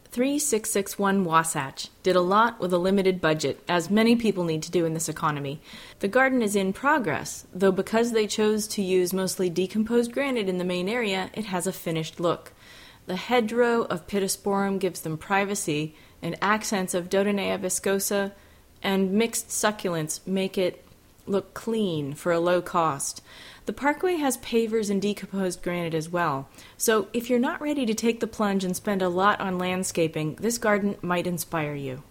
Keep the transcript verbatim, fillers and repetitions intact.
three six six one Wasatch did a lot with a limited budget, as many people need to do in this economy. The garden is in progress, though because they chose to use mostly decomposed granite in the main area, it has a finished look. The hedgerow of Pittosporum gives them privacy, and accents of Dodonea viscosa and mixed succulents make it look clean for a low cost. The parkway has pavers and decomposed granite as well, so if you're not ready to take the plunge and spend a lot on landscaping, this garden might inspire you.